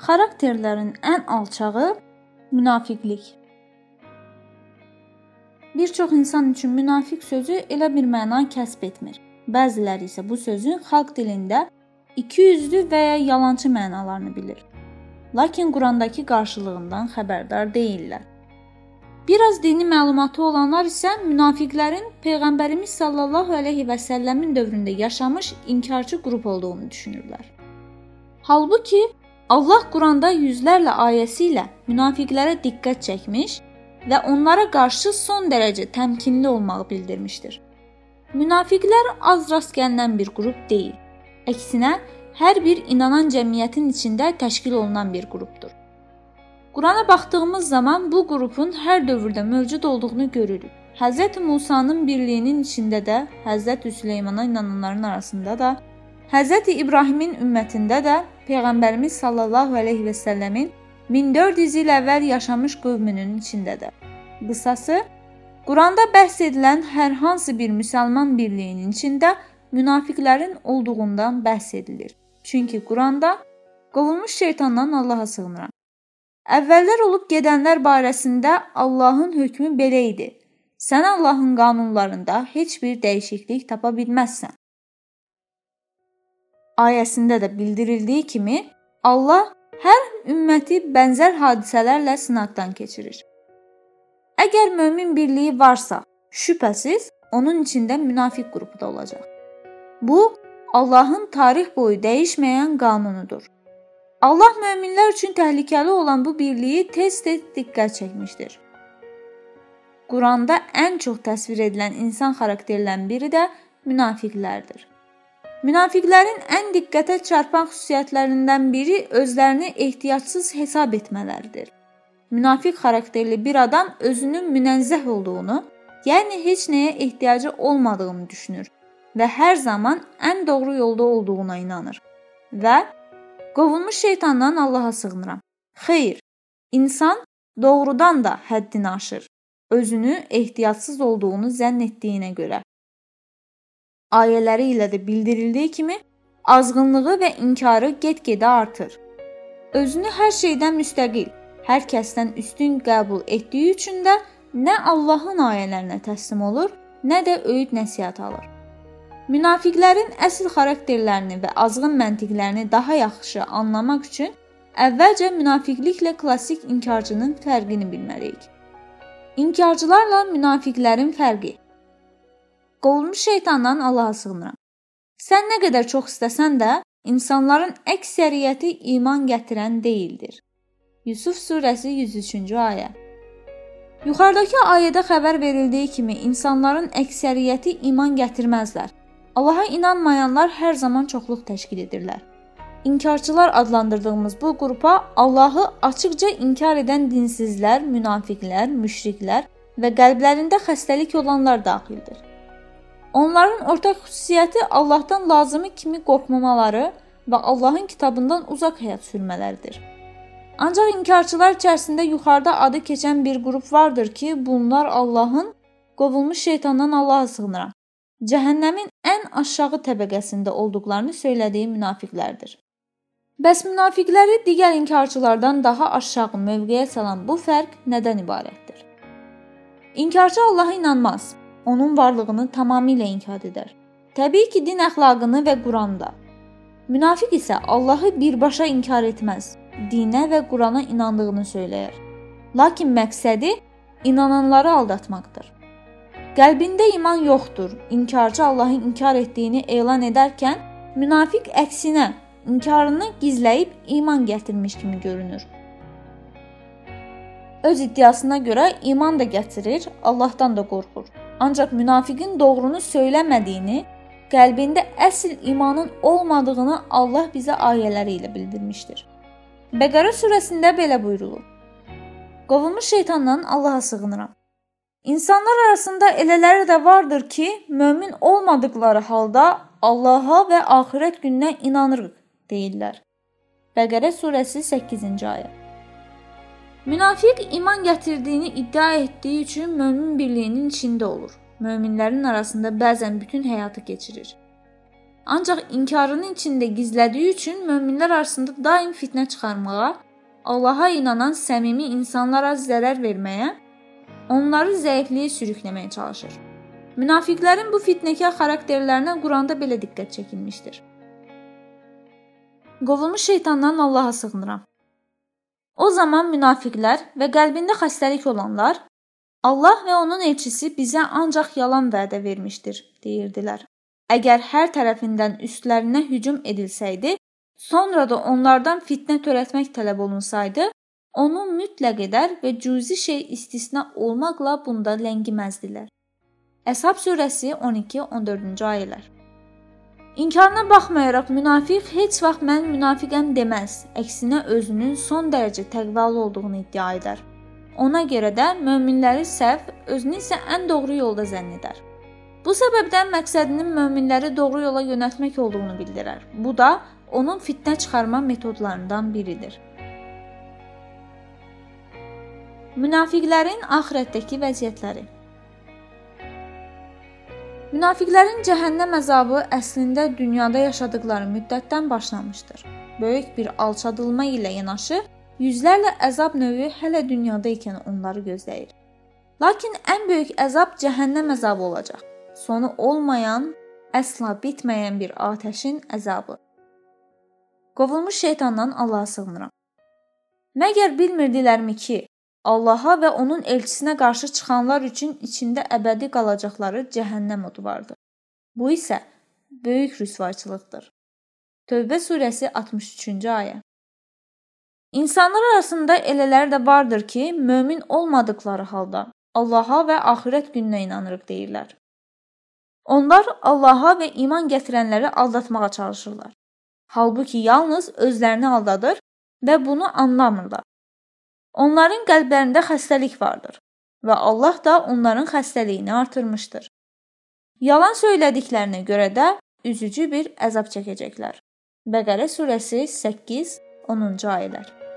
Xarakterlərin ən alçağı münafiqlik. Bir çox insan üçün münafiq sözü elə bir məna kəsb etmir. Bəziləri isə bu sözün xalq dilində ikiyüzlü və ya yalançı mənalarını bilir. Lakin Qurandakı qarşılığından xəbərdar deyillər. Biraz dini məlumatı olanlar isə münafiqlərin Peyğəmbərimiz sallallahu əleyhi və səlləmin dövründə yaşamış inkarçı qrup olduğunu düşünürlər. Halbuki Allah Quranda yüzlərlə ayəsi ilə münafiqlərə diqqət çəkmiş və onlara qarşı son dərəcə təmkinli olmağı bildirmişdir. Münafiqlər az rast gəlinən bir qrup deyil. Əksinə, hər bir inanan cəmiyyətin içində təşkil olunan bir qrupdur. Qurana baxdığımız zaman bu qrupun hər dövrdə mövcud olduğunu görürük. Hz. Musanın birliyinin içində də, Hz. Süleymana inananların arasında da, Hz. İbrahimin ümmətində də, Peyğəmbərimiz sallallahu əleyhi və səlləmin 1400 il əvvəl yaşamış qövmünün içində də. Qısası, Quranda bəhs edilən hər hansı bir müsəlman birliyinin içində münafiqlərin olduğundan bəhs edilir. Çünki Quranda qovulmuş şeytandan Allaha sığınıram. Əvvəllər olub gedənlər barəsində Allahın hökmü belə idi. Sən Allahın qanunlarında heç bir dəyişiklik tapa bilməzsən. Ayəsində də bildirildiyi kimi, Allah hər ümməti bənzər hadisələrlə sınaqdan keçirir. Əgər mömin birliyi varsa, şübhəsiz onun içində münafiq qrupu da olacaq. Bu, Allahın tarix boyu dəyişməyən qanunudur. Allah möminlər üçün təhlükəli olan bu birliyi tez-tez diqqət çəkmişdir. Quranda ən çox təsvir edilən insan xarakterlərindən biri də münafiqlərdir. Münafiqlərin ən diqqətə çarpan xüsusiyyətlərindən biri özlərini ehtiyatsız hesab etmələridir. Münafiq xarakterli bir adam özünün münəzzəh olduğunu, yəni heç nəyə ehtiyacı olmadığını düşünür və hər zaman ən doğru yolda olduğuna inanır və qovulmuş şeytandan Allaha sığınıram. Xeyr, insan doğrudan da həddini aşır, özünü ehtiyatsız olduğunu zənn etdiyinə görə. Ayələri ilə də bildirildiyi kimi, azğınlığı və inkarı get-gedə artır. Özünü hər şeydən müstəqil, hər kəsdən üstün qəbul etdiyi üçün də nə Allahın ayələrinə təslim olur, nə də öyüd nəsihət alır. Münafiqlərin əsl xarakterlərini və azğın məntiqlərini daha yaxşı anlamaq üçün əvvəlcə münafiqliklə klassik inkarcının fərqini bilməliyik. İnkarcılarla münafiqlərin fərqi. Qovulmuş şeytandan Allaha sığınıram. Sən nə qədər çox istəsən də, insanların əksəriyyəti iman gətirən deyildir. Yusuf surəsi 103-cü ayə. Yuxarıdakı ayədə xəbər verildiyi kimi insanların əksəriyyəti iman gətirməzlər. Allaha inanmayanlar hər zaman çoxluq təşkil edirlər. İnkarçılar adlandırdığımız bu qrupa Allahı açıqca inkar edən dinsizlər, münafiqlər, müşriklər və qəlblərində xəstəlik olanlar daxildir. Onların ortaq xüsusiyyəti Allahdan lazımı kimi qorxmamaları və Allahın kitabından uzaq həyat sürmələridir. Ancaq inkarçılar içərisində yuxarıda adı keçən bir qrup vardır ki, bunlar Allahın qovulmuş şeytandan Allaha sığınıram. Cəhənnəmin ən aşağı təbəqəsində olduqlarını söylədiyi münafiqlərdir. Bəs münafiqləri digər inkarçılardan daha aşağı mövqeyə salan bu fərq nədən ibarətdir? İnkarçı Allaha inanmaz, onun varlığını tamamilə inkar edər. Təbii ki, din əxlaqını və Quranda. Münafiq isə Allahı birbaşa inkar etməz, dinə və Qurana inandığını söyləyər. Lakin məqsədi inananları aldatmaqdır. Qəlbində iman yoxdur, inkarcı Allahı inkar etdiyini elan edərkən, münafiq əksinə inkarını gizləyib iman gətirmiş kimi görünür. Öz iddiasına görə iman da gətirir, Allahdan da qorxur. Ancaq münafiqin doğrunu söyləmədiyini, qəlbində əsl imanın olmadığını Allah bizə ayələri ilə bildirmişdir. Bəqərə surəsində belə buyurulur. Qovulmuş şeytandan Allaha sığınıram. İnsanlar arasında elələri də vardır ki, mömin olmadıqları halda Allaha və axirət gününə inanırıq, deyirlər. Bəqərə surəsi 8-ci ayə. Münafiq iman gətirdiyini iddia etdiyi üçün mömin birliyinin içində olur. Möminlərin arasında bəzən bütün həyatı keçirir. Ancaq inkarının içində gizlədiyi üçün möminlər arasında daim fitnə çıxarmağa, Allaha inanan səmimi insanlara zərər verməyə, onları zəifliyə sürükləməyə çalışır. Münafiqlərin bu fitnəkar xarakterlərinə Quranda belə diqqət çəkilmişdir. Qovulmuş şeytandan Allaha sığınıram. O zaman münafiqlər və qəlbində xəstəlik olanlar, Allah və onun elçisi bizə ancaq yalan vədə vermişdir, deyirdilər. Əgər hər tərəfindən üstlərinə hücum edilsəydi, sonra da onlardan fitnə törətmək tələb olunsaydı, onu mütləq edər və cüzi şey istisna olmaqla bunda ləngiməzdilər. Əshab surəsi 12-14-cü ayələr. İnkarına baxmayaraq münafiq heç vaxt mən münafiqəm deməz, əksinə özünün son dərəcə təqvalı olduğunu iddia edər. Ona görə də möminləri səhv, özünü isə ən doğru yolda zənn edər. Bu səbəbdən məqsədinin möminləri doğru yola yönəltmək olduğunu bildirir. Bu da onun fitnə çıxarma metodlarından biridir. Münafiqlərin axirətdəki vəziyyətləri. Münafiqlərin cəhənnəm əzabı əslində dünyada yaşadıkları müddətdən başlamışdır. Böyük bir alçadılma ilə yanaşı, yüzlərlə əzab növü hələ dünyada ikən onları gözləyir. Lakin ən böyük əzab cəhənnəm əzabı olacaq. Sonu olmayan, əsla bitməyən bir atəşin əzabı. Qovulmuş şeytandan Allaha sığınıram. Məgər bilmirdilərmi ki, Allaha və onun elçisinə qarşı çıxanlar üçün içində əbədi qalacaqları cəhənnəm odu vardır. Bu isə böyük rüsvayçılıqdır. Tövbə surəsi 63-cü ayə. İnsanlar arasında elələri də vardır ki, mömin olmadıkları halda Allaha və axirət gününə inanırıq deyirlər. Onlar Allaha və iman gətirənləri aldatmağa çalışırlar. Halbuki yalnız özlərini aldadır və bunu anlamırlar. Onların qəlblərində xəstəlik vardır və Allah da onların xəstəliyini artırmışdır. Yalan söylədiklərinə görə də üzücü bir əzab çəkəcəklər. Bəqərə surəsi 8-10-cu ayələr.